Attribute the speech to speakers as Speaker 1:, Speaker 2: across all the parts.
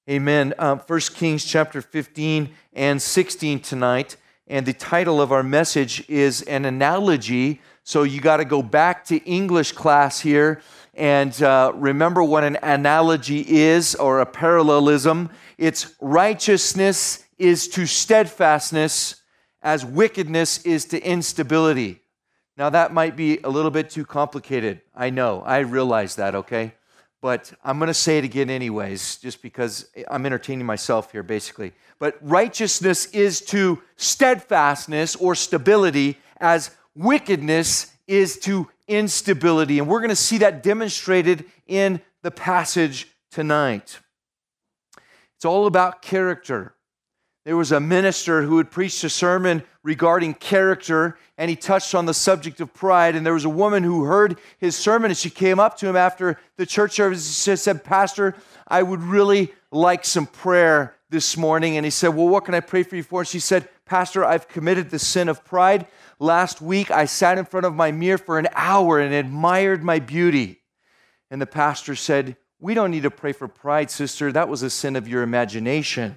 Speaker 1: Amen. 1 Kings chapter 15 and 16 tonight. And the title of our message is an analogy. So you got to go back to English class here and remember what an analogy is, or a parallelism. It's righteousness is to steadfastness as wickedness is to instability. Now that might be a little bit too complicated. I know. I realize that, okay? But I'm going to say it again anyways, just because I'm entertaining myself here, basically. But righteousness is to steadfastness or stability as wickedness is to instability. And we're going to see that demonstrated in the passage tonight. It's all about character. There was a minister who had preached a sermon regarding character, and he touched on the subject of pride. And there was a woman who heard his sermon, and she came up to him after the church service. She said, "Pastor, I would really like some prayer this morning." And he said, "Well, what can I pray for you for?" And she said, "Pastor, I've committed the sin of pride. Last week, I sat in front of my mirror for an hour and admired my beauty." And the pastor said, "We don't need to pray for pride, sister. That was a sin of your imagination."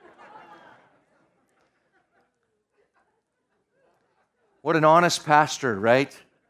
Speaker 1: What an honest pastor, right?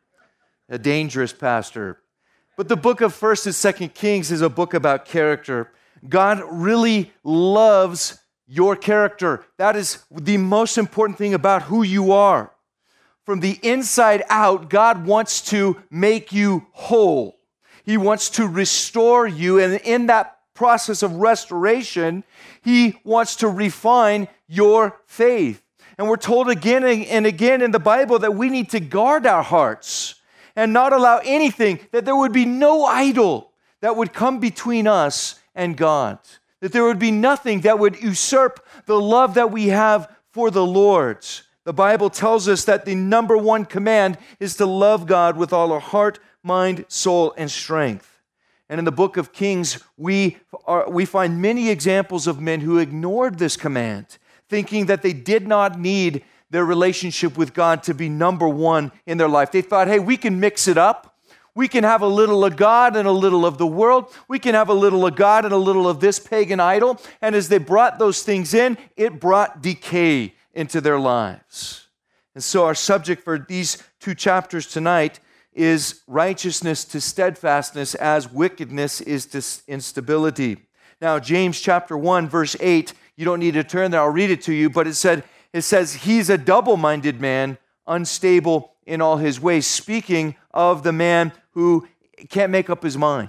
Speaker 1: A dangerous pastor. But the book of 1st and 2nd Kings is a book about character. God really loves your character. That is the most important thing about who you are. From the inside out, God wants to make you whole. He wants to restore you, and in that process of restoration, He wants to refine your faith. And we're told again and again in the Bible that we need to guard our hearts and not allow anything, that there would be no idol that would come between us and God. That there would be nothing that would usurp the love that we have for the Lord. The Bible tells us that the number one command is to love God with all our heart, mind, soul, and strength. And in the book of Kings, we find many examples of men who ignored this command, thinking that they did not need their relationship with God to be number one in their life. They thought, hey, we can mix it up. We can have a little of God and a little of the world. We can have a little of God and a little of this pagan idol. And as they brought those things in, it brought decay into their lives. And so our subject for these two chapters tonight is righteousness to steadfastness as wickedness is to instability. Now, James chapter 1, verse 8, you don't need to turn there, I'll read it to you, but it says, he's a double-minded man, unstable in all his ways, speaking of the man who can't make up his mind.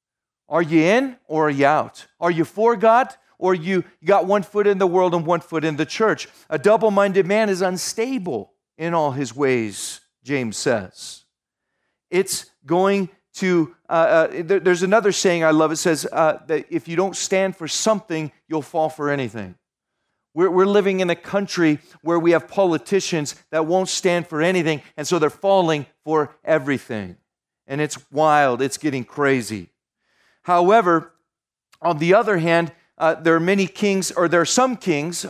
Speaker 1: Are you in or are you out? Are you for God or you got one foot in the world and one foot in the church? A double-minded man is unstable in all his ways, James says. It's going to, there's another saying I love. It says that if you don't stand for something, you'll fall for anything. We're living in a country where we have politicians that won't stand for anything, and so they're falling for everything. And it's wild. It's getting crazy. However, on the other hand, there are some kings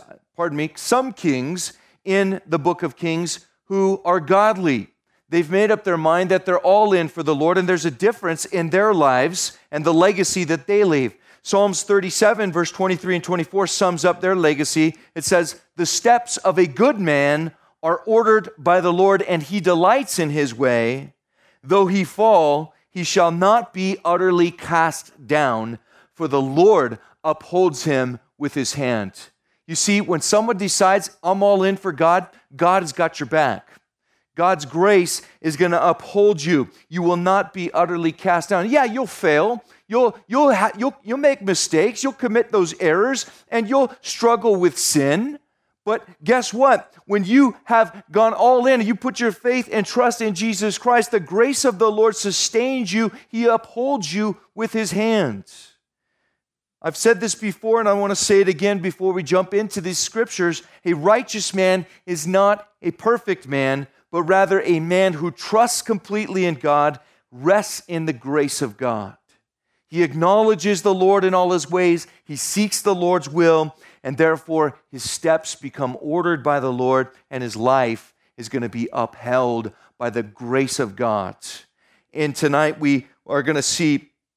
Speaker 1: in the book of Kings who are godly. They've made up their mind that they're all in for the Lord, and there's a difference in their lives and the legacy that they leave. Psalms 37, verse 23 and 24 sums up their legacy. It says, "The steps of a good man are ordered by the Lord, and he delights in his way. Though he fall, he shall not be utterly cast down, for the Lord upholds him with his hand." You see, when someone decides, I'm all in for God, God has got your back. God's grace is going to uphold you. You will not be utterly cast down. Yeah, you'll fail. You'll make mistakes. You'll commit those errors, and you'll struggle with sin. But guess what? When you have gone all in and you put your faith and trust in Jesus Christ, the grace of the Lord sustains you. He upholds you with His hands. I've said this before, and I want to say it again before we jump into these scriptures. A righteous man is not a perfect man, but rather a man who trusts completely in God, rests in the grace of God. He acknowledges the Lord in all his ways. He seeks the Lord's will, and therefore his steps become ordered by the Lord, and his life is going to be upheld by the grace of God. And tonight we are going to see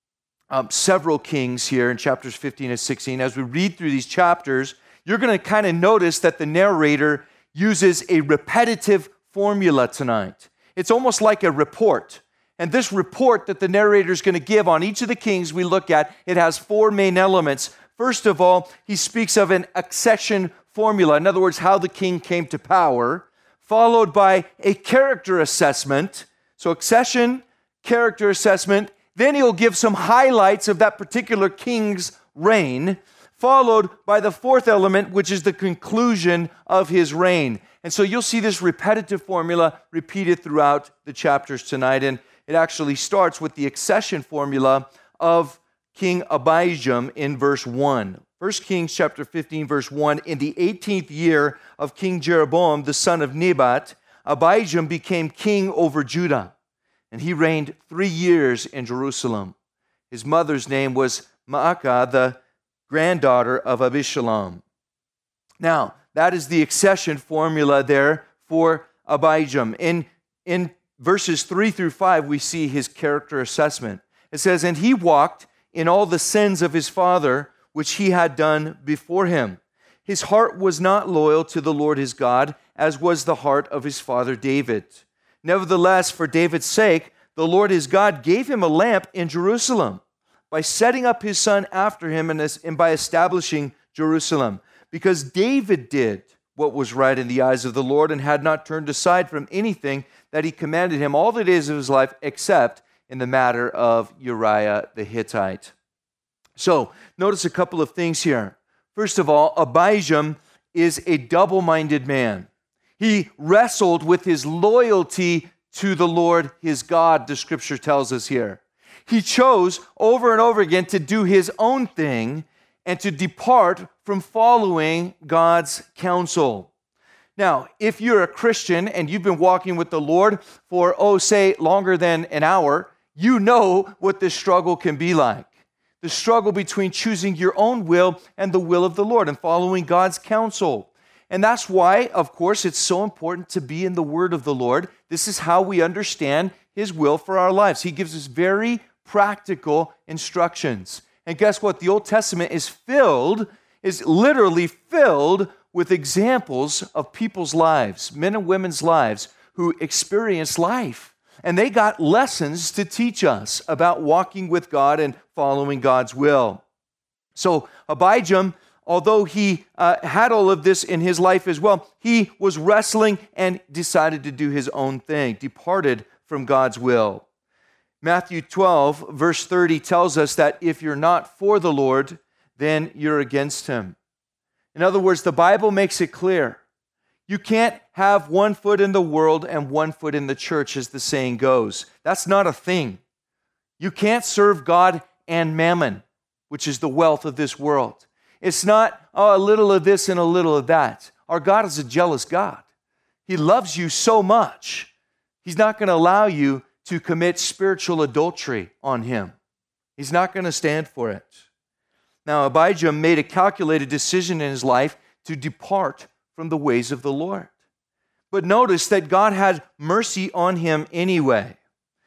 Speaker 1: several kings here in chapters 15 and 16. As we read through these chapters, you're going to kind of notice that the narrator uses a repetitive formula tonight. It's almost like a report. And this report that the narrator is going to give on each of the kings we look at, it has four main elements. First of all, he speaks of an accession formula. In other words, how the king came to power, followed by a character assessment. So accession, character assessment. Then he'll give some highlights of that particular king's reign, followed by the fourth element, which is the conclusion of his reign. And so you'll see this repetitive formula repeated throughout the chapters tonight. And it actually starts with the accession formula of King Abijam in verse 1. 1 Kings chapter 15, verse 1, in the 18th year of King Jeroboam, the son of Nebat, Abijam became king over Judah, and he reigned 3 years in Jerusalem. His mother's name was Maacah, the granddaughter of Abishalom. Now, that is the accession formula there for Abijam. In verses 3 through 5, we see his character assessment. It says, and he walked in all the sins of his father, which he had done before him. His heart was not loyal to the Lord his God, as was the heart of his father David. Nevertheless, for David's sake, the Lord his God gave him a lamp in Jerusalem by setting up his son after him and by establishing Jerusalem. Because David did what was right in the eyes of the Lord and had not turned aside from anything that he commanded him all the days of his life, except in the matter of Uriah the Hittite. So, notice a couple of things here. First of all, Abijam is a double-minded man. He wrestled with his loyalty to the Lord his God, the scripture tells us here. He chose over and over again to do his own thing and to depart from following God's counsel. Now, if you're a Christian and you've been walking with the Lord for, say, longer than an hour, you know what this struggle can be like. The struggle between choosing your own will and the will of the Lord and following God's counsel. And that's why, of course, it's so important to be in the Word of the Lord. This is how we understand His will for our lives. He gives us very practical instructions. And guess what? The Old Testament is literally filled with examples of people's lives, men and women's lives, who experienced life. And they got lessons to teach us about walking with God and following God's will. So Abijam, although he had all of this in his life as well, he was wrestling and decided to do his own thing, departed from God's will. Matthew 12, verse 30 tells us that if you're not for the Lord, then you're against him. In other words, the Bible makes it clear. You can't have 1 foot in the world and 1 foot in the church, as the saying goes. That's not a thing. You can't serve God and mammon, which is the wealth of this world. It's not, a little of this and a little of that. Our God is a jealous God. He loves you so much. He's not going to allow you to commit spiritual adultery on him. He's not going to stand for it. Now, Abijam made a calculated decision in his life to depart from the ways of the Lord. But notice that God had mercy on him anyway.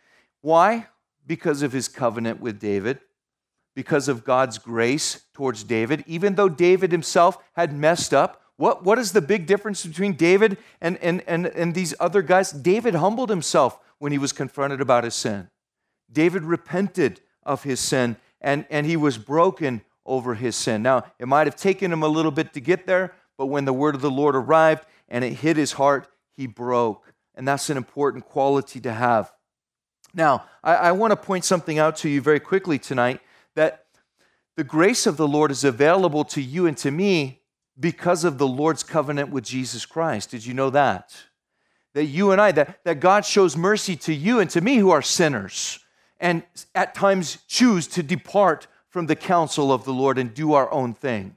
Speaker 1: Why? Because of his covenant with David, because of God's grace towards David. Even though David himself had messed up, what is the big difference between David and these other guys? David humbled himself when he was confronted about his sin. David repented of his sin, and he was broken over his sin. Now, it might have taken him a little bit to get there, but when the word of the Lord arrived and it hit his heart, he broke. And that's an important quality to have. Now, I want to point something out to you very quickly tonight, that the grace of the Lord is available to you and to me because of the Lord's covenant with Jesus Christ. Did you know that? That you and I, that God shows mercy to you and to me who are sinners and at times choose to depart from the counsel of the Lord and do our own thing.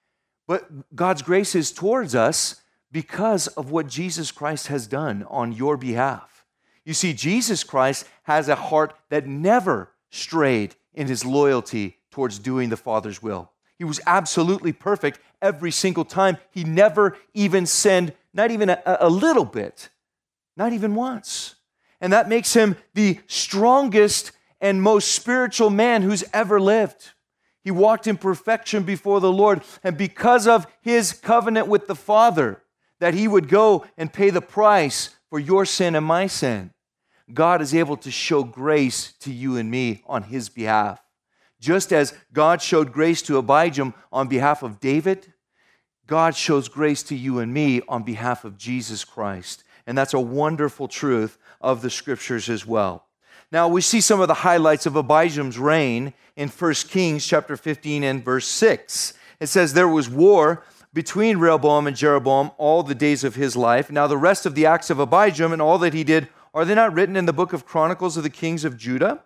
Speaker 1: But God's grace is towards us because of what Jesus Christ has done on your behalf. You see, Jesus Christ has a heart that never strayed in his loyalty towards doing the Father's will. He was absolutely perfect every single time. He never even sinned, not even a little bit, not even once. And that makes him the strongest and most spiritual man who's ever lived. He walked in perfection before the Lord, and because of his covenant with the Father, that he would go and pay the price for your sin and my sin, God is able to show grace to you and me on his behalf. Just as God showed grace to Abijam on behalf of David, God shows grace to you and me on behalf of Jesus Christ. And that's a wonderful truth of the Scriptures as well. Now, we see some of the highlights of Abijam's reign in 1 Kings chapter 15 and verse 6. It says, there was war between Rehoboam and Jeroboam all the days of his life. Now, the rest of the acts of Abijam and all that he did, are they not written in the book of Chronicles of the Kings of Judah?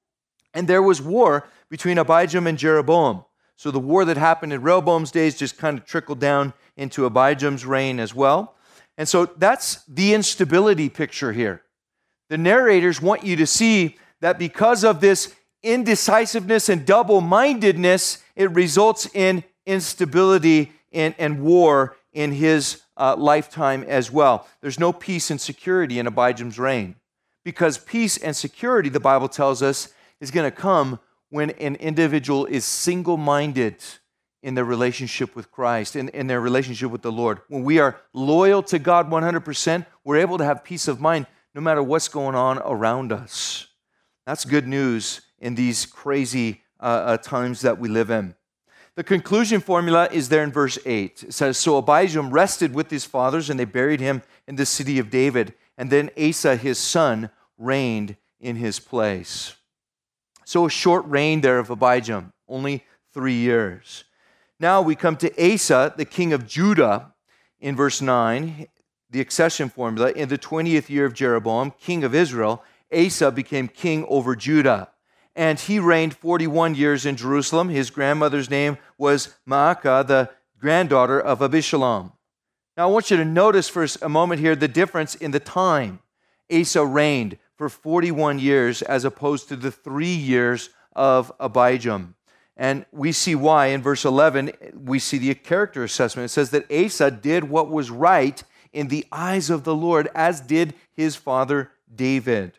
Speaker 1: And there was war between Abijam and Jeroboam. So the war that happened in Rehoboam's days just kind of trickled down into Abijam's reign as well. And so that's the instability picture here. The narrators want you to see that because of this indecisiveness and double-mindedness, it results in instability and war in his lifetime as well. There's no peace and security in Abijam's reign, because peace and security, the Bible tells us, is going to come when an individual is single-minded in their relationship with Christ, in their relationship with the Lord. When we are loyal to God 100%, we're able to have peace of mind no matter what's going on around us. That's good news in these crazy times that we live in. The conclusion formula is there in verse 8. It says, so Abijam rested with his fathers, and they buried him in the city of David. And then Asa, his son, reigned in his place. So a short reign there of Abijam, only 3 years. Now we come to Asa, the king of Judah, in verse 9, the accession formula. In the 20th year of Jeroboam, king of Israel, Asa became king over Judah. And he reigned 41 years in Jerusalem. His grandmother's name was Maacah, the granddaughter of Abishalom. Now I want you to notice for a moment here the difference in the time. Asa reigned for 41 years as opposed to the 3 years of Abijam. And we see why. In verse 11, we see the character assessment. It says that Asa did what was right in the eyes of the Lord, as did his father David.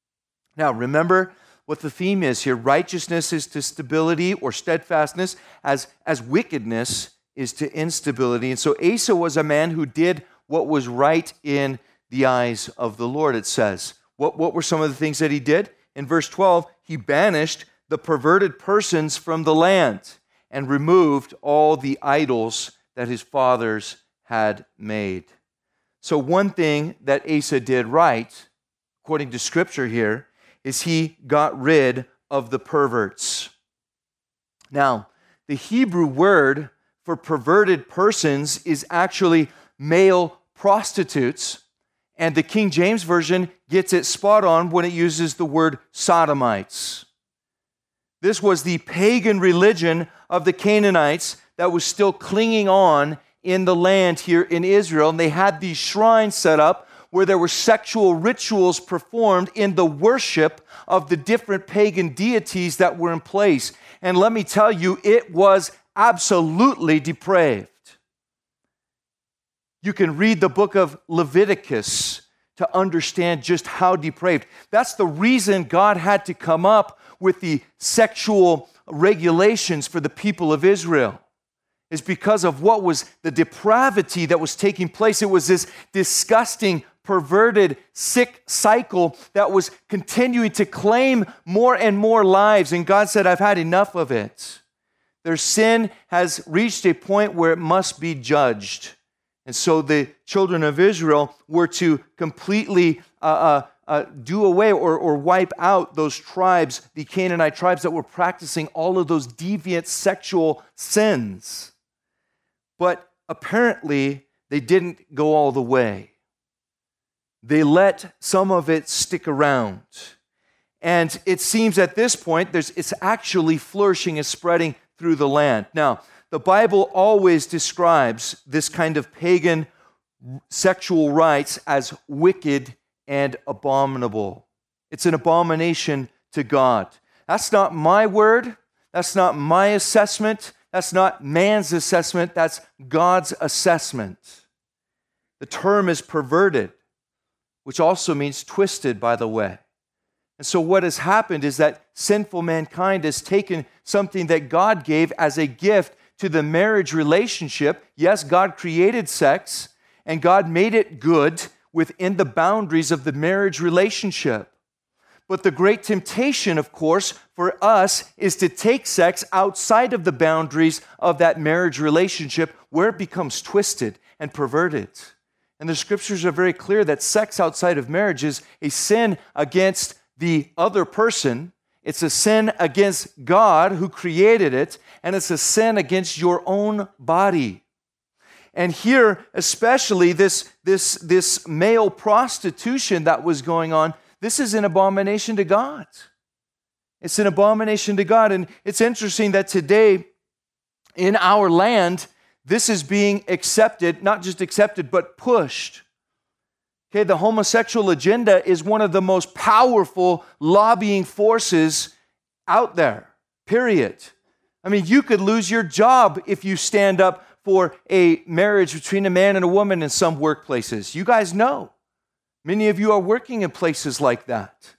Speaker 1: Now, remember what the theme is here. Righteousness is to stability or steadfastness, as wickedness is to instability. And so Asa was a man who did what was right in the eyes of the Lord, it says. What were some of the things that he did? In verse 12, he banished the perverted persons from the land and removed all the idols that his fathers had made. So one thing that Asa did right, according to Scripture here, is he got rid of the perverts. Now, the Hebrew word for perverted persons is actually male prostitutes, and the King James Version gets it spot on when it uses the word sodomites. This was the pagan religion of the Canaanites that was still clinging on in the land here in Israel, and they had these shrines set up where there were sexual rituals performed in the worship of the different pagan deities that were in place. And let me tell you, it was absolutely depraved. You can read the book of Leviticus to understand just how depraved. That's the reason God had to come up with the sexual regulations for the people of Israel, is because of what was the depravity that was taking place. It was this disgusting, perverted, sick cycle that was continuing to claim more and more lives. And God said, I've had enough of it. Their sin has reached a point where it must be judged. And so the children of Israel were to completely do away or wipe out those tribes, the Canaanite tribes that were practicing all of those deviant sexual sins. But apparently, they didn't go all the way. They let some of it stick around. And it seems at this point, it's actually flourishing and spreading through the land. Now, the Bible always describes this kind of pagan sexual rites as wicked and abominable. It's an abomination to God. That's not my word. That's not my assessment. That's not man's assessment. That's God's assessment. The term is perverted, which also means twisted, by the way. And so what has happened is that sinful mankind has taken something that God gave as a gift to the marriage relationship. Yes, God created sex, and God made it good within the boundaries of the marriage relationship. But the great temptation, of course, for us is to take sex outside of the boundaries of that marriage relationship where it becomes twisted and perverted. And the scriptures are very clear that sex outside of marriage is a sin against the other person. It's a sin against God who created it, and it's a sin against your own body. And here, especially this male prostitution that was going on, this is an abomination to God. It's an abomination to God. And it's interesting that today in our land, this is being accepted, not just accepted, but pushed. Okay, the homosexual agenda is one of the most powerful lobbying forces out there, period. I mean, you could lose your job if you stand up for a marriage between a man and a woman in some workplaces. You guys know. Many of you are working in places like that.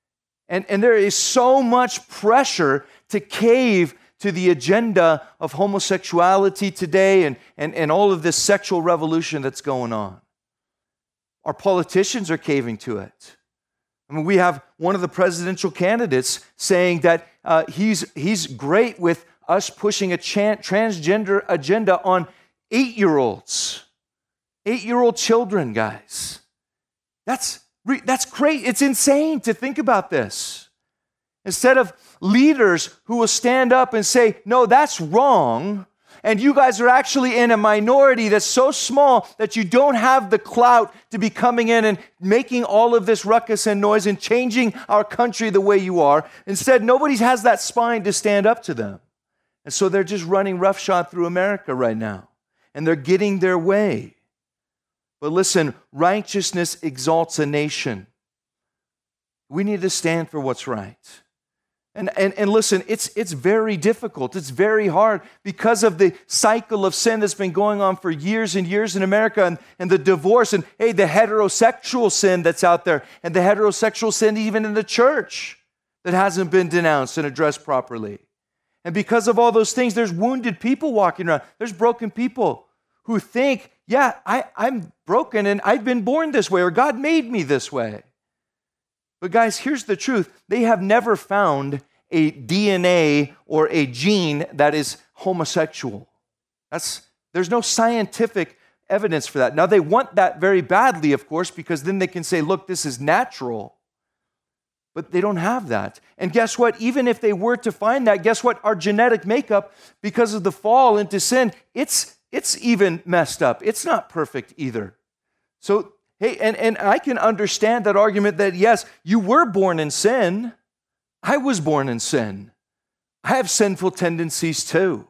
Speaker 1: And there is so much pressure to cave to the agenda of homosexuality today and all of this sexual revolution that's going on. Our politicians are caving to it. I mean, we have one of the presidential candidates saying that he's great with us pushing a transgender agenda on 8-year-olds. 8-year-old children, guys. That's great. It's insane to think about this. Instead of leaders who will stand up and say, no, that's wrong, and you guys are actually in a minority that's so small that you don't have the clout to be coming in and making all of this ruckus and noise and changing our country the way you are. Instead, nobody has that spine to stand up to them. And so they're just running roughshod through America right now. And they're getting their way. But listen, righteousness exalts a nation. We need to stand for what's right. And listen, it's very difficult. It's very hard because of the cycle of sin that's been going on for years and years in America and the divorce and, hey, the heterosexual sin that's out there and the heterosexual sin even in the church that hasn't been denounced and addressed properly. And because of all those things, there's wounded people walking around. There's broken people who think, yeah, I'm broken and I've been born this way or God made me this way. But guys, here's the truth. They have never found a DNA or a gene that is homosexual. There's no scientific evidence for that. Now, they want that very badly, of course, because then they can say, look, this is natural. But they don't have that. And guess what? Even if they were to find that, guess what? Our genetic makeup, because of the fall into sin, it's even messed up. It's not perfect either. So, hey, and I can understand that argument that, yes, you were born in sin. I was born in sin. I have sinful tendencies too.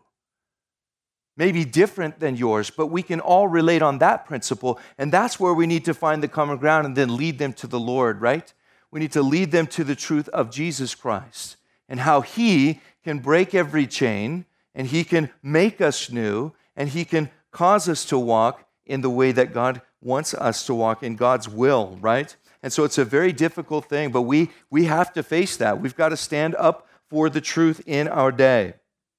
Speaker 1: Maybe different than yours, but we can all relate on that principle. And that's where we need to find the common ground and then lead them to the Lord, right? We need to lead them to the truth of Jesus Christ and how He can break every chain and He can make us new and He can cause us to walk in the way that God wants us to walk in God's will, right? And so it's a very difficult thing, but we have to face that. We've got to stand up for the truth in our day.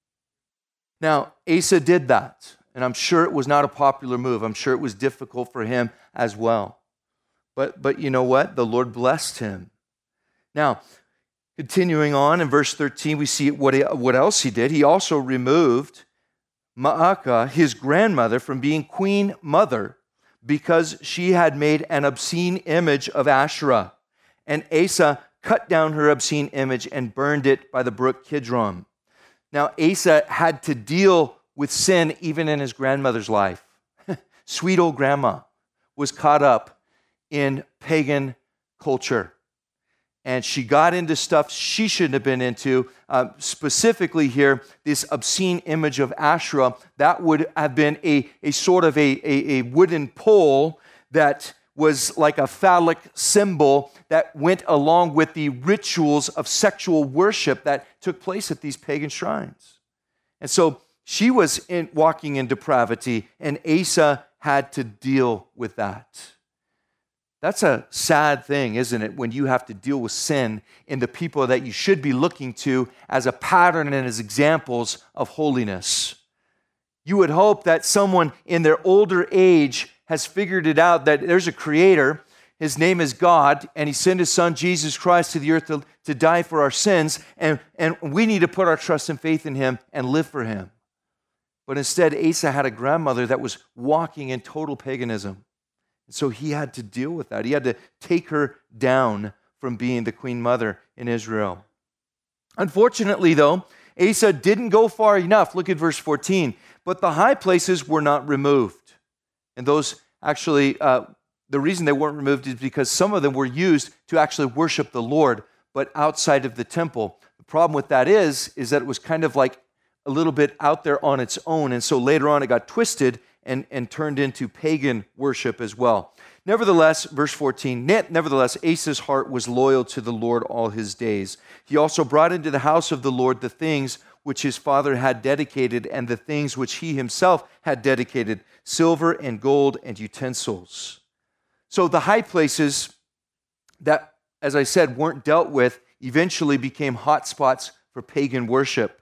Speaker 1: Now, Asa did that, and I'm sure it was not a popular move. I'm sure it was difficult for him as well. But you know what? The Lord blessed him. Now, continuing on in verse 13, we see what else he did. He also removed Maacah, his grandmother, from being queen mother because she had made an obscene image of Asherah. And Asa cut down her obscene image and burned it by the brook Kidron. Now, Asa had to deal with sin even in his grandmother's life. Sweet old grandma was caught up in pagan culture. And she got into stuff she shouldn't have been into. Specifically here, this obscene image of Asherah, that would have been a sort of a wooden pole that was like a phallic symbol that went along with the rituals of sexual worship that took place at these pagan shrines. And so she was walking in depravity, and Asa had to deal with that. That's a sad thing, isn't it, when you have to deal with sin in the people that you should be looking to as a pattern and as examples of holiness. You would hope that someone in their older age has figured it out, that there's a creator, his name is God, and he sent his son Jesus Christ to the earth to die for our sins, and we need to put our trust and faith in him and live for him. But instead, Asa had a grandmother that was walking in total paganism. So he had to deal with that. He had to take her down from being the queen mother in Israel. Unfortunately, though, Asa didn't go far enough. Look at verse 14. But the high places were not removed. And those actually, the reason they weren't removed is because some of them were used to actually worship the Lord, but outside of the temple. The problem with that is that it was kind of like a little bit out there on its own. And so later on it got twisted and turned into pagan worship as well. Nevertheless, verse 14, nevertheless, Asa's heart was loyal to the Lord all his days. He also brought into the house of the Lord the things which his father had dedicated and the things which he himself had dedicated, silver and gold and utensils. So the high places that, as I said, weren't dealt with eventually became hot spots for pagan worship.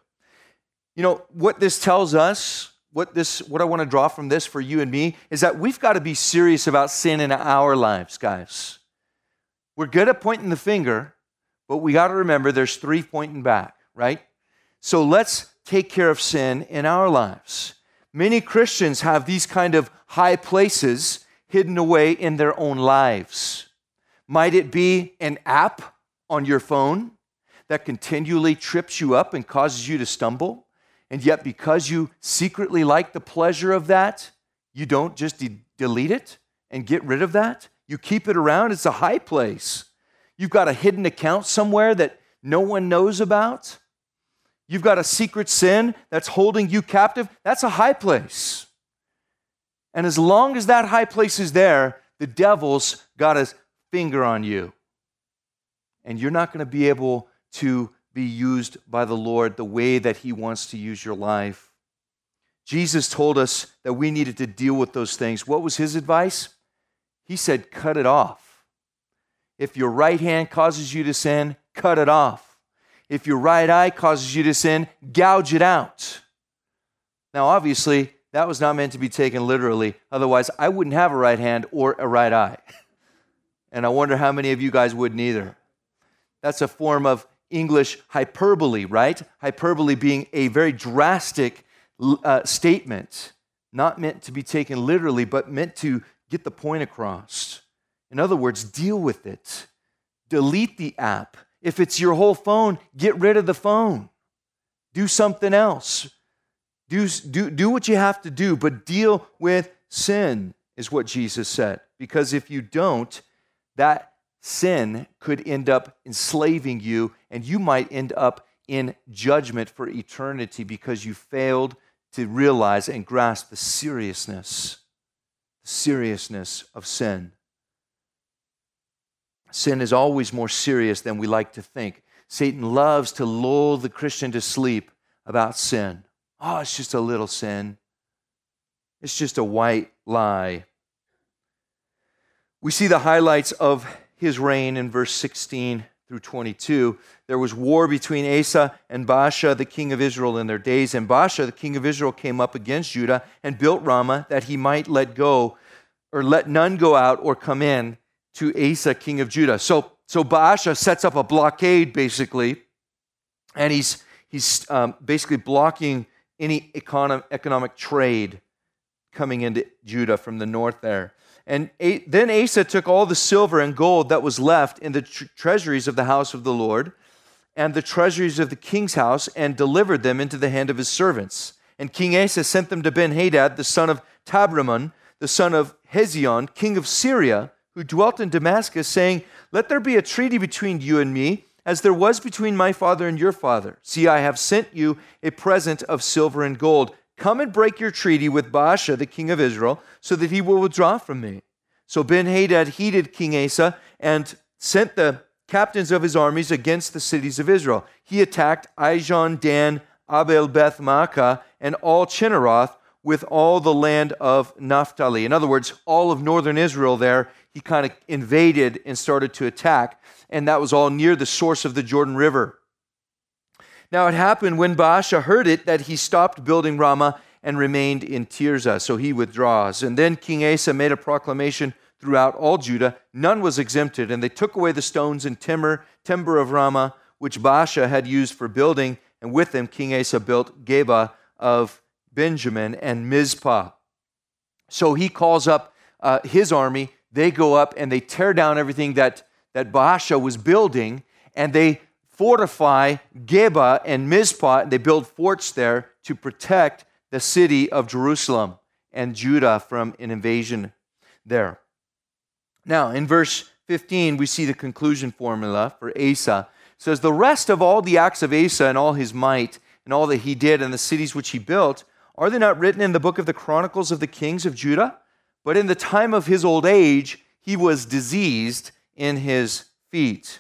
Speaker 1: You know, what this tells us, what I want to draw from this for you and me is that we've got to be serious about sin in our lives, guys. We're good at pointing the finger, but we got to remember there's three pointing back, right? So let's take care of sin in our lives. Many Christians have these kind of high places hidden away in their own lives. Might it be an app on your phone that continually trips you up and causes you to stumble? And yet, because you secretly like the pleasure of that, you don't just delete it and get rid of that. You keep it around. It's a high place. You've got a hidden account somewhere that no one knows about. You've got a secret sin that's holding you captive. That's a high place. And as long as that high place is there, the devil's got his finger on you. And you're not going to be able to be used by the Lord the way that he wants to use your life. Jesus told us that we needed to deal with those things. What was his advice? He said, cut it off. If your right hand causes you to sin, cut it off. If your right eye causes you to sin, gouge it out. Now, obviously, that was not meant to be taken literally. Otherwise, I wouldn't have a right hand or a right eye. And I wonder how many of you guys wouldn't either. That's a form of English hyperbole, right? Hyperbole being a very drastic statement, not meant to be taken literally, but meant to get the point across. In other words, deal with it. Delete the app. If it's your whole phone, get rid of the phone. Do something else. Do what you have to do, but deal with sin, is what Jesus said. Because if you don't, that sin could end up enslaving you, and you might end up in judgment for eternity because you failed to realize and grasp the seriousness of sin. Sin is always more serious than we like to think. Satan loves to lull the Christian to sleep about sin. Oh, it's just a little sin. It's just a white lie. We see the highlights of his reign in verse 16 through 22. There was war between Asa and Baasha, the king of Israel, in their days. And Baasha, the king of Israel, came up against Judah and built Ramah that he might let none go out or come in to Asa, king of Judah. So Baasha sets up a blockade, basically, and he's basically blocking any economic trade coming into Judah from the north there. And then Asa took all the silver and gold that was left in the treasuries of the house of the Lord and the treasuries of the king's house and delivered them into the hand of his servants. And King Asa sent them to Ben-Hadad, the son of Tabrimon, the son of Hezion, king of Syria, who dwelt in Damascus, saying, let there be a treaty between you and me, as there was between my father and your father. See, I have sent you a present of silver and gold. Come and break your treaty with Baasha, the king of Israel, so that he will withdraw from me. So Ben-Hadad heeded King Asa and sent the captains of his armies against the cities of Israel. He attacked Ijon, Dan, Abel-Beth-Maacah, and all Chinneroth with all the land of Naphtali. In other words, all of northern Israel there, he kind of invaded and started to attack. And that was all near the source of the Jordan River. Now it happened when Baasha heard it that he stopped building Ramah and remained in Tirzah. So he withdraws. And then King Asa made a proclamation throughout all Judah. None was exempted. And they took away the stones and timber of Ramah, which Baasha had used for building. And with them King Asa built Geba of Benjamin and Mizpah. So he calls up his army. They go up and they tear down everything that Baasha was building. And they fortify Geba and Mizpah, and they build forts there to protect the city of Jerusalem and Judah from an invasion there. Now, in verse 15, we see the conclusion formula for Asa. It says, the rest of all the acts of Asa and all his might and all that he did and the cities which he built, are they not written in the book of the Chronicles of the kings of Judah? But in the time of his old age, he was diseased in his feet.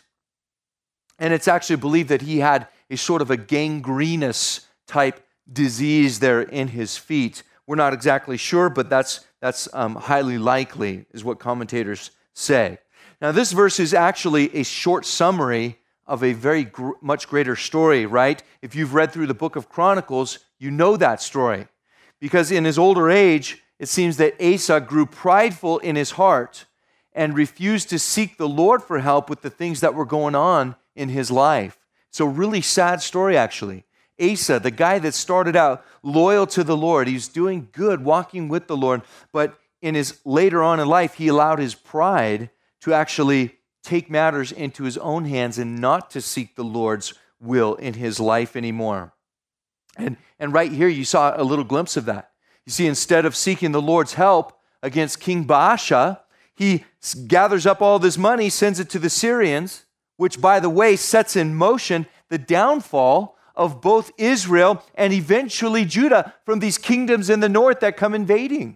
Speaker 1: And it's actually believed that he had a sort of a gangrenous type disease there in his feet. We're not exactly sure, but that's highly likely, is what commentators say. Now, this verse is actually a short summary of a very much greater story, right? If you've read through the book of Chronicles, you know that story. Because in his older age, it seems that Asa grew prideful in his heart and refused to seek the Lord for help with the things that were going on in his life. It's a really sad story, actually. Asa, the guy that started out loyal to the Lord, he's doing good, walking with the Lord, but in his later on in life, he allowed his pride to actually take matters into his own hands and not to seek the Lord's will in his life anymore. And right here, you saw a little glimpse of that. You see, instead of seeking the Lord's help against King Baasha, he gathers up all this money, sends it to the Syrians, which, by the way, sets in motion the downfall of both Israel and eventually Judah from these kingdoms in the north that come invading.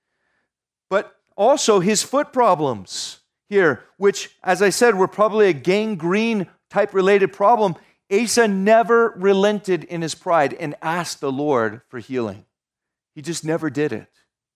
Speaker 1: But also his foot problems here, which, as I said, were probably a gangrene type related problem. Asa never relented in his pride and asked the Lord for healing. He just never did it.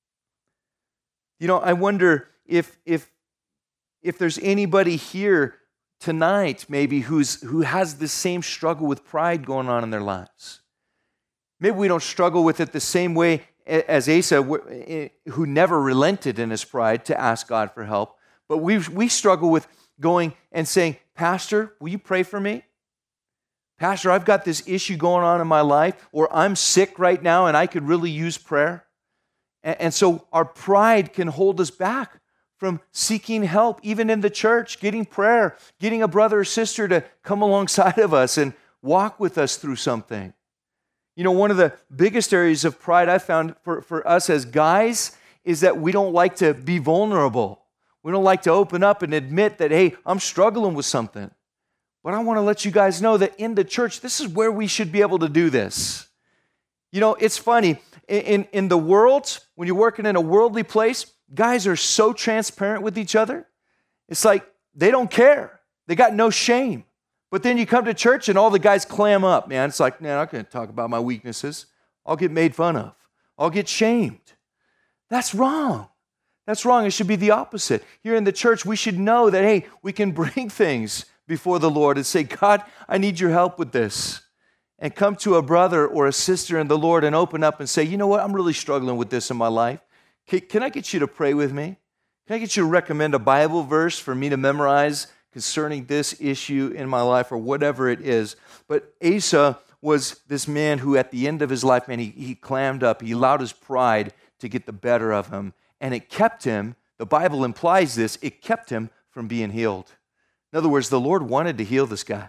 Speaker 1: You know, I wonder if there's anybody here tonight maybe who has the same struggle with pride going on in their lives. Maybe we don't struggle with it the same way as Asa, who never relented in his pride to ask God for help. But we struggle with going and saying, Pastor, will you pray for me? Pastor, I've got this issue going on in my life, or I'm sick right now and I could really use prayer. And so our pride can hold us back from seeking help, even in the church, getting prayer, getting a brother or sister to come alongside of us and walk with us through something. You know, one of the biggest areas of pride I found for us as guys is that we don't like to be vulnerable. We don't like to open up and admit that, hey, I'm struggling with something. But I want to let you guys know that in the church, this is where we should be able to do this. You know, it's funny. In the world, when you're working in a worldly place, guys are so transparent with each other. It's like they don't care. They got no shame. But then you come to church and all the guys clam up, man. It's like, man, I'm not going to talk about my weaknesses. I'll get made fun of. I'll get shamed. That's wrong. That's wrong. It should be the opposite. Here in the church, we should know that, hey, we can bring things before the Lord and say, God, I need your help with this. And come to a brother or a sister in the Lord and open up and say, you know what, I'm really struggling with this in my life. Can I get you to pray with me? Can I get you to recommend a Bible verse for me to memorize concerning this issue in my life or whatever it is? But Asa was this man who at the end of his life, man, he clammed up. He allowed his pride to get the better of him. And it kept him, the Bible implies this, it kept him from being healed. In other words, the Lord wanted to heal this guy.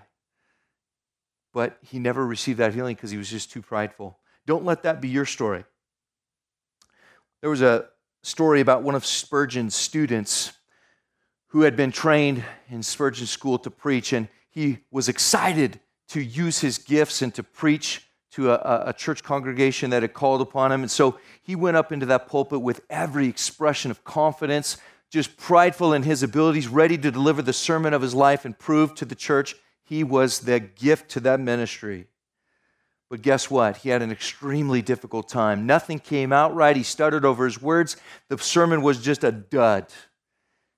Speaker 1: But he never received that healing because he was just too prideful. Don't let that be your story. There was a story about one of Spurgeon's students who had been trained in Spurgeon's school to preach, and he was excited to use his gifts and to preach to a church congregation that had called upon him. And so he went up into that pulpit with every expression of confidence, just prideful in his abilities, ready to deliver the sermon of his life and prove to the church he was the gift to that ministry. But guess what? He had an extremely difficult time. Nothing came out right. He stuttered over his words. The sermon was just a dud.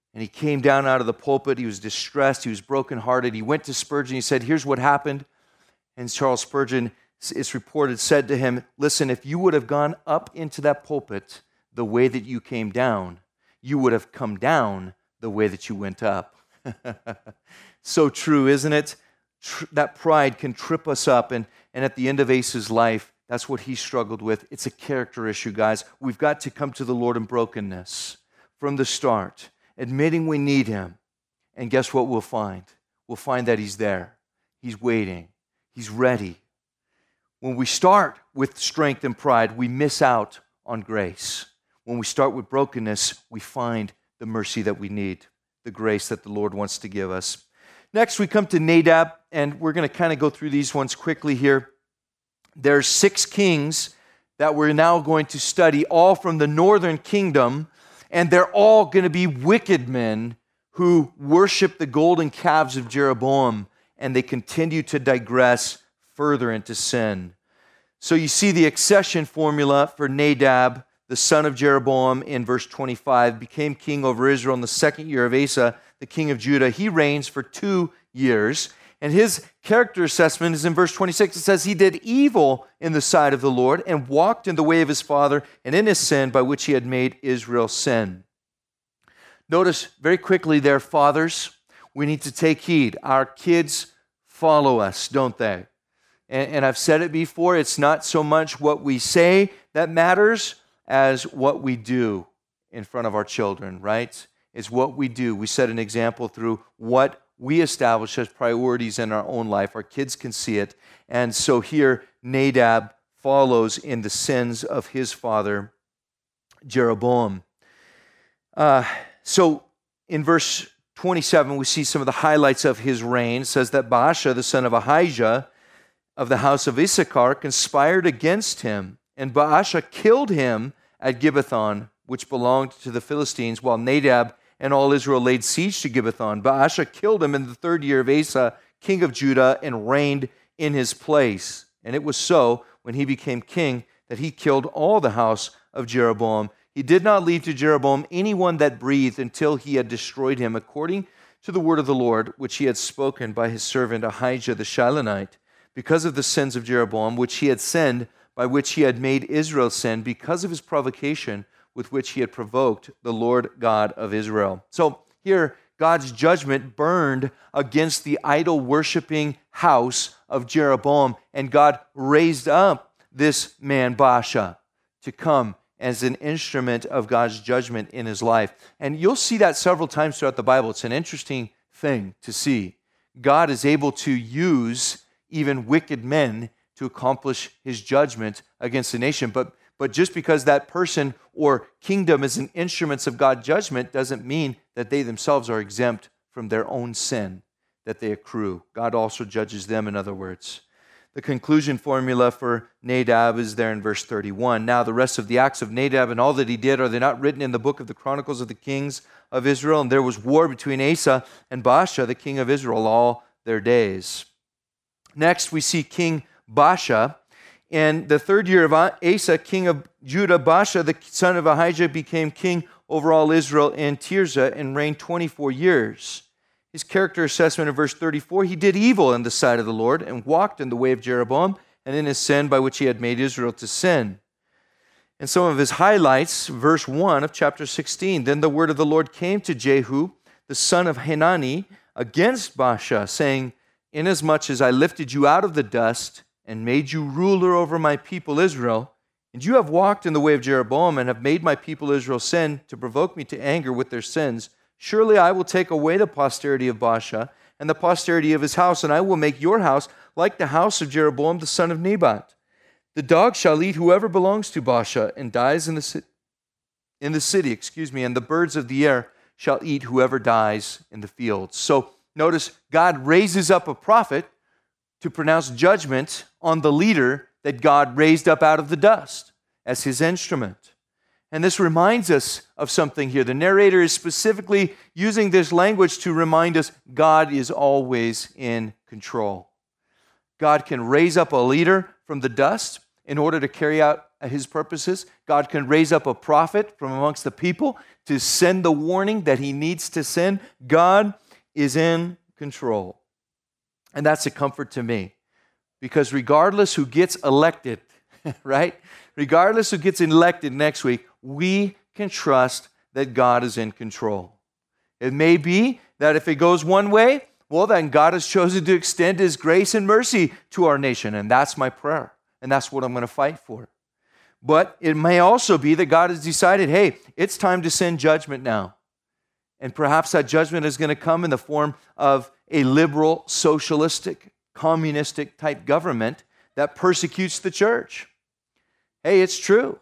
Speaker 1: And he came down out of the pulpit. He was distressed. He was brokenhearted. He went to Spurgeon. He said, here's what happened. And Charles Spurgeon, it's reported, said to him, listen, if you would have gone up into that pulpit the way that you came down, you would have come down the way that you went up. So true, isn't it? That pride can trip us up. And at the end of Asa's life, that's what he struggled with. It's a character issue, guys. We've got to come to the Lord in brokenness from the start, admitting we need him. And guess what we'll find? We'll find that he's there. He's waiting. He's ready. When we start with strength and pride, we miss out on grace. When we start with brokenness, we find the mercy that we need, the grace that the Lord wants to give us. Next, we come to Nadab, and we're going to kind of go through these ones quickly here. There's 6 kings that we're now going to study, all from the northern kingdom, and they're all going to be wicked men who worship the golden calves of Jeroboam, and they continue to digress further into sin. So you see the accession formula for Nadab, the son of Jeroboam, in verse 25, became king over Israel in the 2nd year of Asa, the king of Judah. He reigns for 2 years. And his character assessment is in verse 26. It says, he did evil in the sight of the Lord and walked in the way of his father and in his sin by which he had made Israel sin. Notice very quickly there, fathers, we need to take heed. Our kids follow us, don't they? And I've said it before, it's not so much what we say that matters as what we do in front of our children, right? It's what we do. We set an example through what we establish as priorities in our own life. Our kids can see it. And so here, Nadab follows in the sins of his father, Jeroboam. So in verse 27, we see some of the highlights of his reign. It says that Baasha, the son of Ahijah, of the house of Issachar, conspired against him. And Baasha killed him at Gibbethon, which belonged to the Philistines, while Nadab and all Israel laid siege to Gibbethon. Baasha killed him in the 3rd year of Asa, king of Judah, and reigned in his place. And it was so, when he became king, that he killed all the house of Jeroboam. He did not leave to Jeroboam anyone that breathed until he had destroyed him, according to the word of the Lord, which he had spoken by his servant Ahijah the Shilonite, because of the sins of Jeroboam, which he had sinned, by which he had made Israel sin, because of his provocation with which he had provoked the Lord God of Israel. So here, God's judgment burned against the idol-worshiping house of Jeroboam, and God raised up this man, Baasha, to come as an instrument of God's judgment in his life. And you'll see that several times throughout the Bible. It's an interesting thing to see. God is able to use even wicked men to accomplish his judgment against the nation. But just because that person or kingdom is an instrument of God's judgment doesn't mean that they themselves are exempt from their own sin that they accrue. God also judges them, in other words. The conclusion formula for Nadab is there in verse 31. Now the rest of the acts of Nadab and all that he did, are they not written in the book of the Chronicles of the Kings of Israel? And there was war between Asa and Baasha, the king of Israel, all their days. Next, we see King Baasha. In the 3rd year of Asa, king of Judah, Baasha, the son of Ahijah, became king over all Israel in Tirzah and reigned 24 years. His character assessment in verse 34, he did evil in the sight of the Lord and walked in the way of Jeroboam and in his sin by which he had made Israel to sin. And some of his highlights, verse 1 of chapter 16, then the word of the Lord came to Jehu, the son of Hanani, against Baasha, saying, inasmuch as I lifted you out of the dust and made you ruler over my people Israel, and you have walked in the way of Jeroboam and have made my people Israel sin to provoke me to anger with their sins, surely I will take away the posterity of Baasha and the posterity of his house, and I will make your house like the house of Jeroboam the son of Nebat. The dog shall eat whoever belongs to Baasha and dies in the city, and the birds of the air shall eat whoever dies in the fields. So notice God raises up a prophet to pronounce judgment on the leader that God raised up out of the dust as his instrument. And this reminds us of something here. The narrator is specifically using this language to remind us God is always in control. God can raise up a leader from the dust in order to carry out his purposes. God can raise up a prophet from amongst the people to send the warning that he needs to send. God is in control. And that's a comfort to me, because regardless who gets elected, right? Regardless who gets elected next week, we can trust that God is in control. It may be that if it goes one way, well, then God has chosen to extend his grace and mercy to our nation. And that's my prayer. And that's what I'm going to fight for. But it may also be that God has decided, hey, it's time to send judgment now. And perhaps that judgment is going to come in the form of a liberal, socialistic, communistic type government that persecutes the church. Hey, it's true.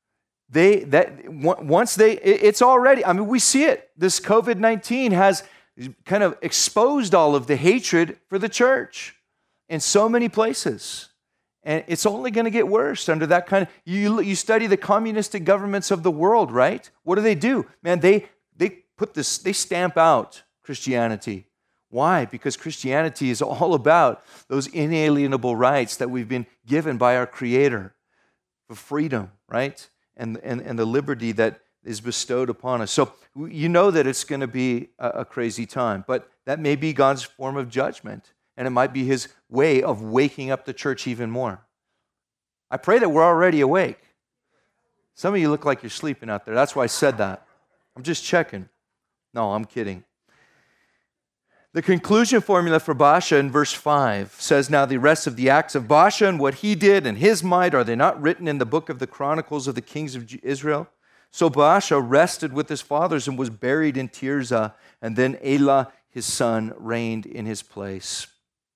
Speaker 1: It's already, I mean, we see it. This COVID-19 has kind of exposed all of the hatred for the church in so many places. And it's only going to get worse under that kind of, you study the communistic governments of the world, right? What do? Man, they stamp out Christianity. Why? Because Christianity is all about those inalienable rights that we've been given by our Creator for freedom, right? And the liberty that is bestowed upon us. So you know that it's going to be a crazy time, but that may be God's form of judgment, and it might be his way of waking up the church even more. I pray that we're already awake. Some of you look like you're sleeping out there. That's why I said that. I'm just checking. No, I'm kidding. The conclusion formula for Baasha in verse 5 says, now the rest of the acts of Baasha and what he did and his might, are they not written in the book of the Chronicles of the kings of Israel? So Baasha rested with his fathers and was buried in Tirzah, and then Elah, his son, reigned in his place.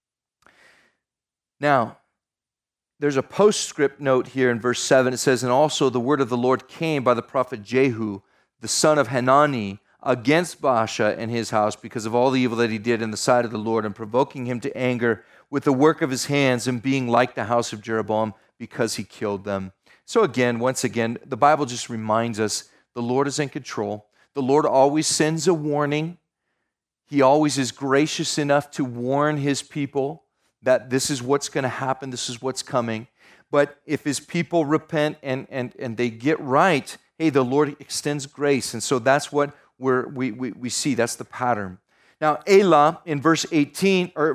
Speaker 1: Now, there's a postscript note here in verse 7. It says, and also the word of the Lord came by the prophet Jehu, the son of Hanani, against Baasha and his house because of all the evil that he did in the sight of the Lord, and provoking him to anger with the work of his hands, and being like the house of Jeroboam because he killed them. So again, once again, the Bible just reminds us the Lord is in control. The Lord always sends a warning. He always is gracious enough to warn his people that this is what's going to happen, this is what's coming. But if his people repent and they get right, hey, the Lord extends grace. And so that's what we see. That's the pattern. Now, Elah in verse 8, in the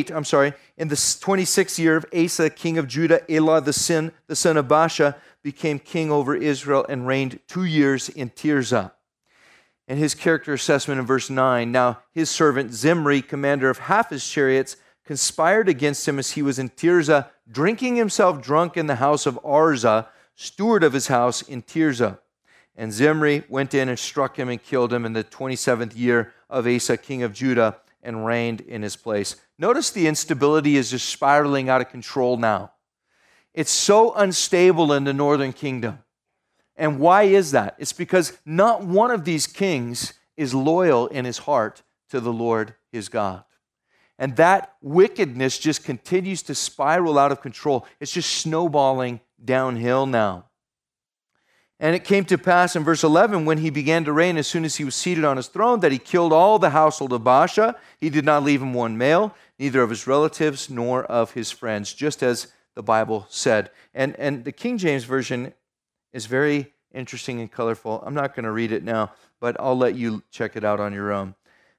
Speaker 1: 26th year of Asa, king of Judah, Elah, the son of Baasha, became king over Israel and reigned 2 years in Tirzah. And his character assessment in verse 9, now his servant Zimri, commander of half his chariots, conspired against him as he was in Tirzah, drinking himself drunk in the house of Arza, steward of his house in Tirzah. And Zimri went in and struck him and killed him in the 27th year of Asa, king of Judah, and reigned in his place. Notice the instability is just spiraling out of control now. It's so unstable in the northern kingdom. And why is that? It's because not one of these kings is loyal in his heart to the Lord his God. And that wickedness just continues to spiral out of control. It's just snowballing downhill now. And it came to pass in verse 11, when he began to reign, as soon as he was seated on his throne, that he killed all the household of Baasha. He did not leave him one male, neither of his relatives nor of his friends, just as the Bible said. And the King James Version is very interesting and colorful. I'm not going to read it now, but I'll let you check it out on your own.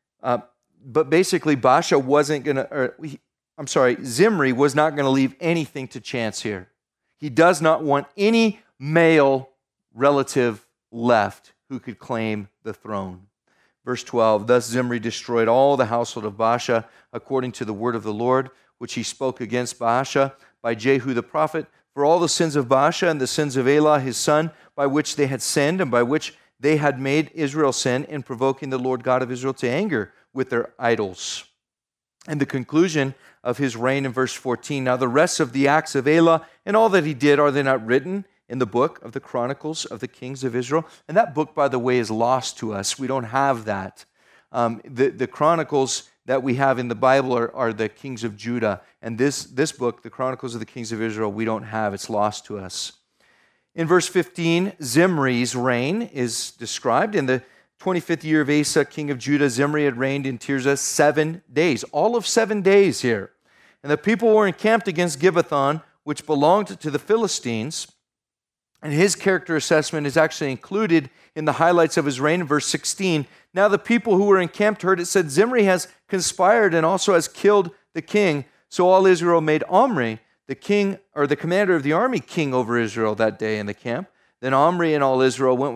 Speaker 1: But basically, Baasha wasn't going to, Zimri was not going to leave anything to chance here. He does not want any male relative left who could claim the throne. Verse 12, thus Zimri destroyed all the household of Baasha according to the word of the Lord, which he spoke against Baasha by Jehu the prophet, for all the sins of Baasha and the sins of Elah his son, by which they had sinned and by which they had made Israel sin in provoking the Lord God of Israel to anger with their idols. And the conclusion of his reign in verse 14, now the rest of the acts of Elah and all that he did, are they not written in the book of the Chronicles of the kings of Israel? And that book, by the way, is lost to us. We don't have that. The Chronicles that we have in the Bible are the kings of Judah. And this book, the Chronicles of the kings of Israel, we don't have. It's lost to us. In verse 15, Zimri's reign is described. In the 25th year of Asa, king of Judah, Zimri had reigned in Tirzah 7 days. All of 7 days here. And the people were encamped against Gibbethon, which belonged to the Philistines. And his character assessment is actually included in the highlights of his reign in verse 16. Now the people who were encamped heard it said, Zimri has conspired and also has killed the king. So all Israel made Omri, the king, or the commander of the army, king over Israel that day in the camp. Then Omri and all Israel went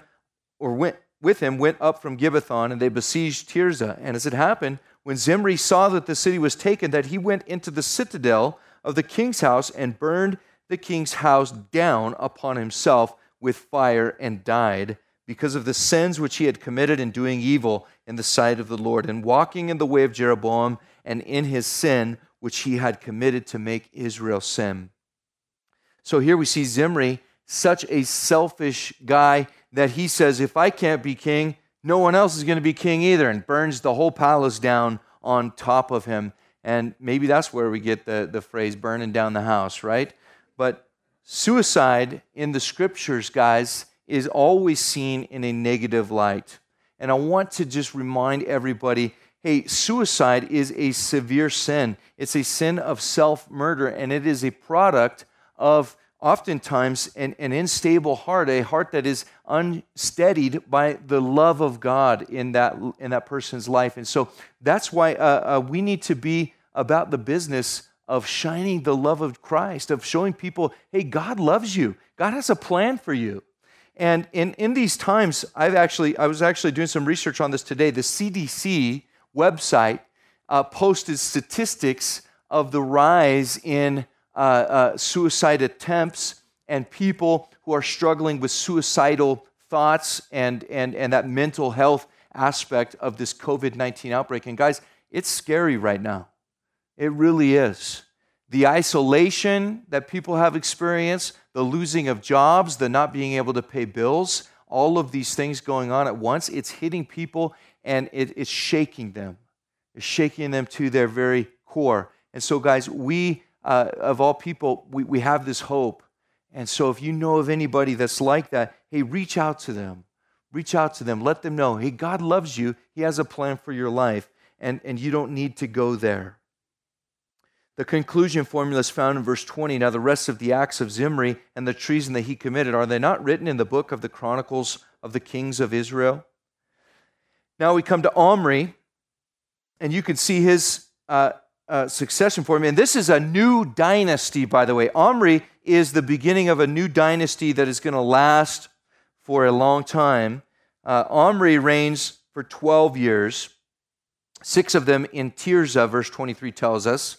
Speaker 1: up from Gibbethon, and they besieged Tirzah. And as it happened, when Zimri saw that the city was taken, that he went into the citadel of the king's house and burned the king's house down upon himself with fire and died, because of the sins which he had committed in doing evil in the sight of the Lord, and walking in the way of Jeroboam, and in his sin which he had committed to make Israel sin. So here we see Zimri, such a selfish guy that he says, if I can't be king, no one else is going to be king either, and burns the whole palace down on top of him. And maybe that's where we get the phrase burning down the house, right? But suicide in the scriptures, guys, is always seen in a negative light. And I want to just remind everybody, hey, suicide is a severe sin. It's a sin of self-murder, and it is a product of oftentimes an unstable heart, a heart that is unsteadied by the love of God in that person's life. And so that's why we need to be about the business of shining the love of Christ, of showing people, hey, God loves you. God has a plan for you. And in these times, I was actually doing some research on this today. The CDC website posted statistics of the rise in suicide attempts and people who are struggling with suicidal thoughts and that mental health aspect of this COVID-19 outbreak. And guys, it's scary right now. It really is. The isolation that people have experienced, the losing of jobs, the not being able to pay bills, all of these things going on at once, it's hitting people and it's shaking them. It's shaking them to their very core. And so, guys, we, of all people, we have this hope. And so if you know of anybody that's like that, hey, reach out to them. Reach out to them. Let them know, hey, God loves you. He has a plan for your life, and you don't need to go there. The conclusion formula is found in verse 20. Now the rest of the acts of Zimri and the treason that he committed, are they not written in the book of the Chronicles of the Kings of Israel? Now we come to Omri, and you can see his succession formula. And this is a new dynasty, by the way. Omri is the beginning of a new dynasty that is going to last for a long time. Omri reigns for 12 years, 6 of them in Tirzah, verse 23 tells us.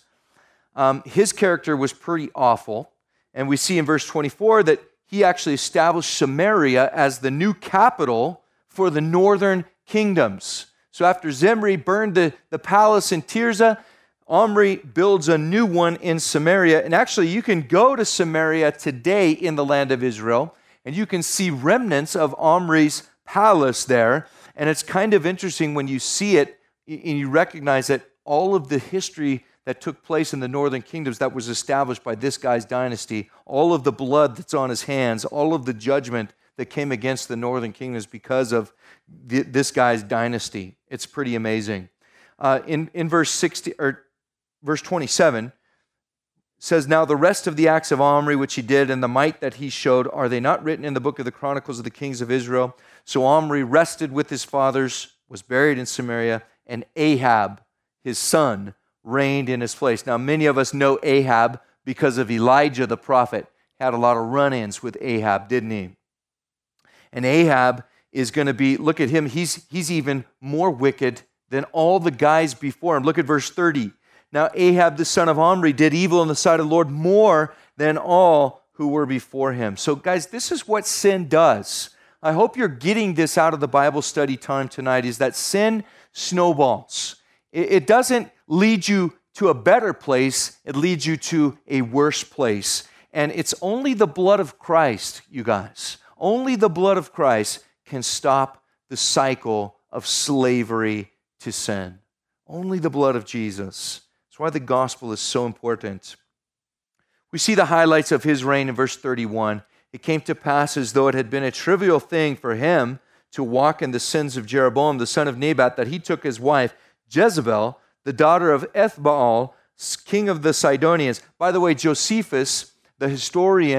Speaker 1: His character was pretty awful, and we see in verse 24 that he actually established Samaria as the new capital for the northern kingdoms. So after Zimri burned the palace in Tirzah, Omri builds a new one in Samaria. And actually, you can go to Samaria today in the land of Israel, and you can see remnants of Omri's palace there. And it's kind of interesting when you see it, and you recognize that all of the history that took place in the northern kingdoms that was established by this guy's dynasty, all of the blood that's on his hands, all of the judgment that came against the northern kingdoms because of this guy's dynasty. It's pretty amazing. In verse 27, says, now the rest of the acts of Omri which he did and the might that he showed, are they not written in the book of the Chronicles of the Kings of Israel? So Omri rested with his fathers, was buried in Samaria, and Ahab, his son, reigned in his place. Now, many of us know Ahab because of Elijah the prophet. Had a lot of run-ins with Ahab, didn't he? And Ahab is going to be, look at him, he's even more wicked than all the guys before him. Look at verse 30. Now, Ahab the son of Omri did evil in the sight of the Lord more than all who were before him. So, guys, this is what sin does. I hope you're getting this out of the Bible study time tonight, is that sin snowballs. It doesn't lead you to a better place, it leads you to a worse place. And it's only the blood of Christ, you guys, only the blood of Christ can stop the cycle of slavery to sin. Only the blood of Jesus. That's why the gospel is so important. We see the highlights of his reign in verse 31. It came to pass as though it had been a trivial thing for him to walk in the sins of Jeroboam, the son of Nebat, that he took his wife, Jezebel, the daughter of Ethbaal, king of the Sidonians. By the way, Josephus, the historian,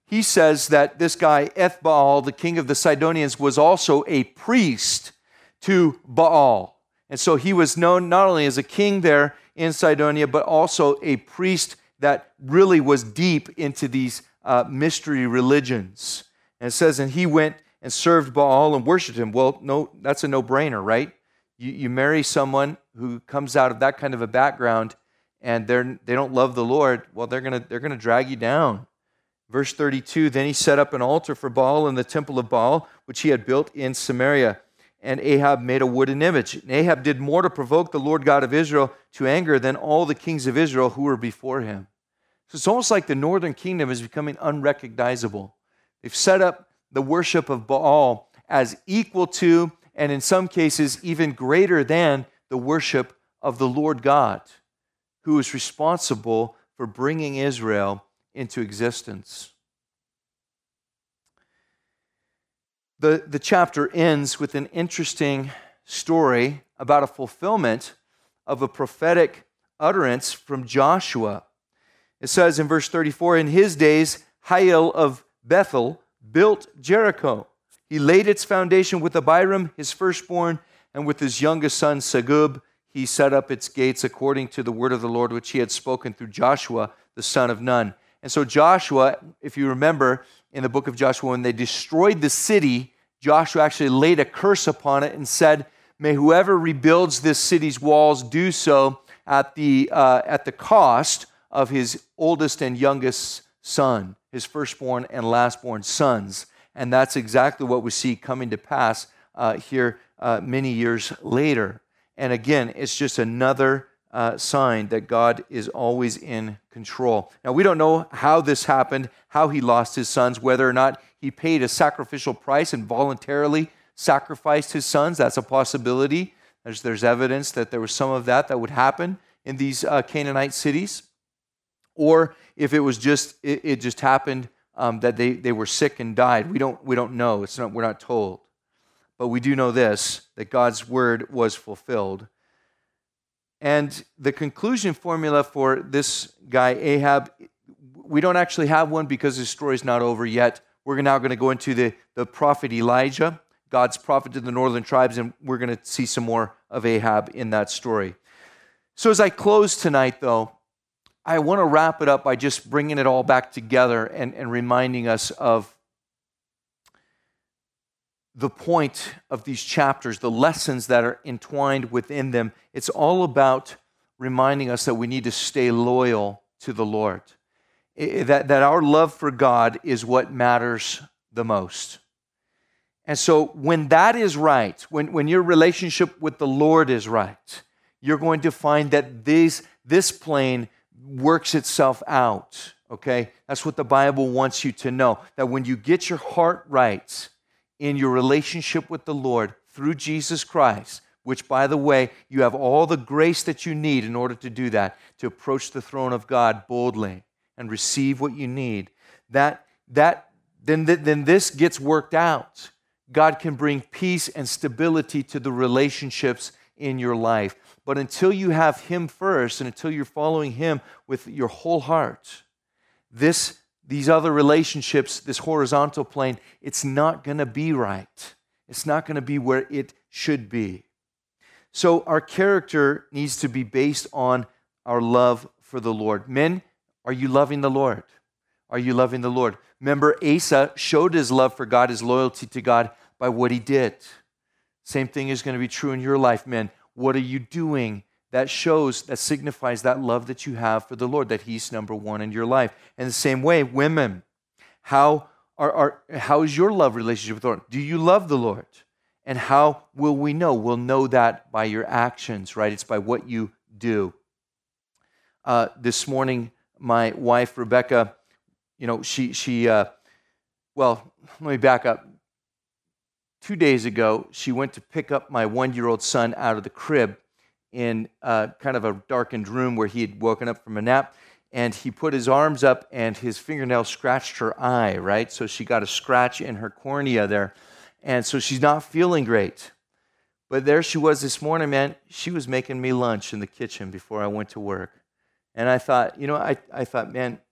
Speaker 1: he says that this guy, Ethbaal, the king of the Sidonians, was also a priest to Baal. And so he was known not only as a king there in Sidonia, but also a priest that really was deep into these mystery religions. And it says, and he went and served Baal and worshiped him. Well, no, that's a no-brainer, right? You marry someone who comes out of that kind of a background and they don't love the Lord, well, they're gonna drag you down. Verse 32, then he set up an altar for Baal in the temple of Baal, which he had built in Samaria. And Ahab made a wooden image. And Ahab did more to provoke the Lord God of Israel to anger than all the kings of Israel who were before him. So it's almost like the northern kingdom is becoming unrecognizable. They've set up the worship of Baal as equal to, and in some cases even greater than, the worship of the Lord God, who is responsible for bringing Israel into existence. The chapter ends with an interesting story about a fulfillment of a prophetic utterance from Joshua. It says in verse 34, in his days, Hiel of Bethel built Jericho. He laid its foundation with Abiram, his firstborn, and with his youngest son, Segub, he set up its gates according to the word of the Lord, which he had spoken through Joshua, the son of Nun. And so Joshua, if you remember in the book of Joshua, when they destroyed the city, Joshua actually laid a curse upon it and said, may whoever rebuilds this city's walls do so at the cost of his oldest and youngest son, his firstborn and lastborn sons. And that's exactly what we see coming to pass here many years later. And again, it's just another sign that God is always in control. Now, we don't know how this happened, how he lost his sons, whether or not he paid a sacrificial price and voluntarily sacrificed his sons. That's a possibility. There's evidence that there was some of that would happen in these Canaanite cities. Or if it was just it just happened that they were sick and died. We don't know. We're not told. But we do know this, that God's word was fulfilled. And the conclusion formula for this guy, Ahab, we don't actually have one because his story is not over yet. We're now going to go into the prophet Elijah, God's prophet to the northern tribes, and we're going to see some more of Ahab in that story. So as I close tonight, though, I want to wrap it up by just bringing it all back together and reminding us of the point of these chapters, the lessons that are entwined within them. It's all about reminding us that we need to stay loyal to the Lord. That our love for God is what matters the most. And so when that is right, when your relationship with the Lord is right, you're going to find that this plane works itself out, okay? That's what the Bible wants you to know, that when you get your heart right in your relationship with the Lord through Jesus Christ, which, by the way, you have all the grace that you need in order to do that, to approach the throne of God boldly and receive what you need, then this gets worked out. God can bring peace and stability to the relationships in your life. But until you have Him first, and until you're following Him with your whole heart, these other relationships, this horizontal plane, it's not going to be right. It's not going to be where it should be. So our character needs to be based on our love for the Lord. Men, are you loving the Lord? Are you loving the Lord? Remember, Asa showed his love for God, his loyalty to God, by what he did. Same thing is going to be true in your life, men. What are you doing that signifies that love that you have for the Lord, that He's number one in your life? And the same way, women, how is your love relationship with the Lord? Do you love the Lord? And how will we know? We'll know that by your actions, right? It's by what you do. This morning, my wife, Rebecca, let me back up. 2 days ago, she went to pick up my 1-year-old son out of the crib in kind of a darkened room where he had woken up from a nap, and he put his arms up and his fingernail scratched her eye, right? So she got a scratch in her cornea there, and so she's not feeling great. But there she was this morning, man. She was making me lunch in the kitchen before I went to work. And I thought, man,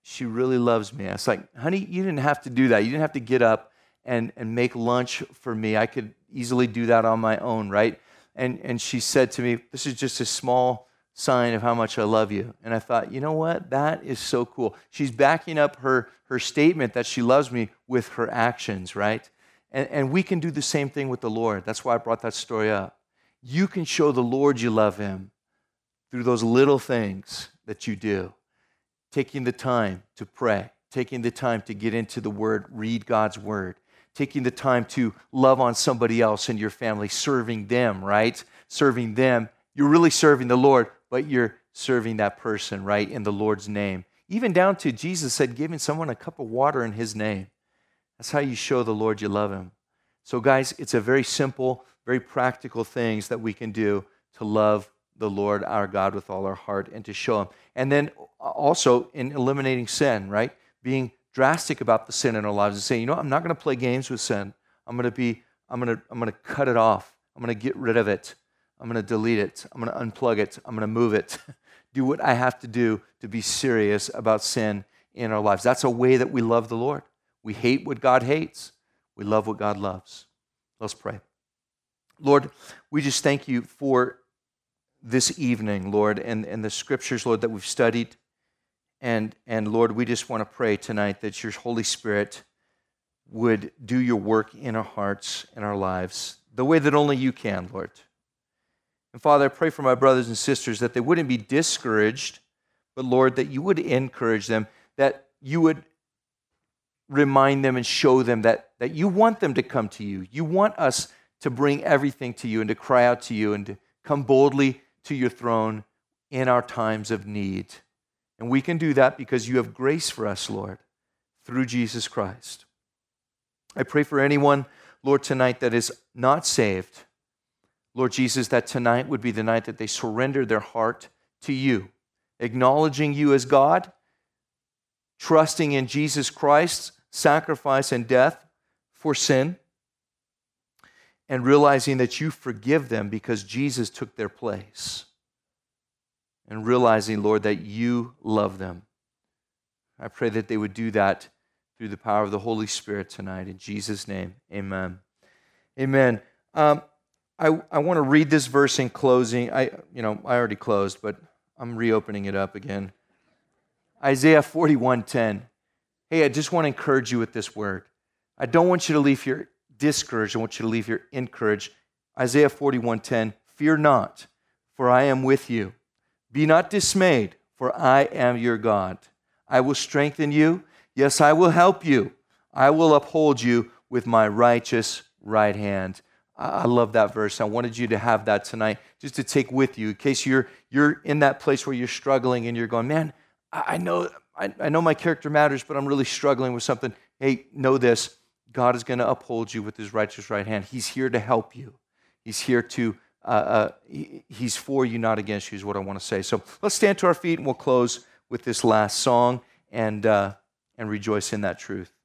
Speaker 1: she really loves me. I was like, honey, you didn't have to do that. You didn't have to get up and make lunch for me. I could easily do that on my own, right? And she said to me, this is just a small sign of how much I love you. And I thought, you know what? That is so cool. She's backing up her statement that she loves me with her actions, right? And we can do the same thing with the Lord. That's why I brought that story up. You can show the Lord you love him through those little things that you do. Taking the time to pray, taking the time to get into the Word, read God's Word, taking the time to love on somebody else in your family, serving them, right? Serving them. You're really serving the Lord, but you're serving that person, right, in the Lord's name. Even down to Jesus said, giving someone a cup of water in his name. That's how you show the Lord you love him. So guys, it's a very simple, very practical things that we can do to love the Lord our God with all our heart and to show him. And then also in eliminating sin, right? Being drastic about the sin in our lives and saying, you know, I'm not going to play games with sin. I'm going to cut it off. I'm going to get rid of it. I'm going to delete it. I'm going to unplug it. I'm going to move it. Do what I have to do to be serious about sin in our lives. That's a way that we love the Lord. We hate what God hates. We love what God loves. Let's pray. Lord, we just thank you for this evening, Lord, and the scriptures, Lord, that we've studied. And Lord, we just want to pray tonight that your Holy Spirit would do your work in our hearts and our lives the way that only you can, Lord. And Father, I pray for my brothers and sisters that they wouldn't be discouraged, but Lord, that you would encourage them, that you would remind them and show them that you want them to come to you. You want us to bring everything to you and to cry out to you and to come boldly to your throne in our times of need. And we can do that because you have grace for us, Lord, through Jesus Christ. I pray for anyone, Lord, tonight that is not saved. Lord Jesus, that tonight would be the night that they surrender their heart to you, acknowledging you as God, trusting in Jesus Christ's sacrifice and death for sin, and realizing that you forgive them because Jesus took their place. And realizing, Lord, that you love them. I pray that they would do that through the power of the Holy Spirit tonight. In Jesus' name, amen. Amen. I want to read this verse in closing. I already closed, but I'm reopening it up again. Isaiah 41:10. Hey, I just want to encourage you with this word. I don't want you to leave here discouraged. I want you to leave here encouraged. Isaiah 41:10. Fear not, for I am with you. Be not dismayed, for I am your God. I will strengthen you. Yes, I will help you. I will uphold you with my righteous right hand. I love that verse. I wanted you to have that tonight, just to take with you in case you're in that place where you're struggling and you're going, man, I know my character matters, but I'm really struggling with something. Hey, know this. God is going to uphold you with his righteous right hand. He's here to help you. He's here to, he's for you, not against you, is what I want to say. So let's stand to our feet and we'll close with this last song and rejoice in that truth.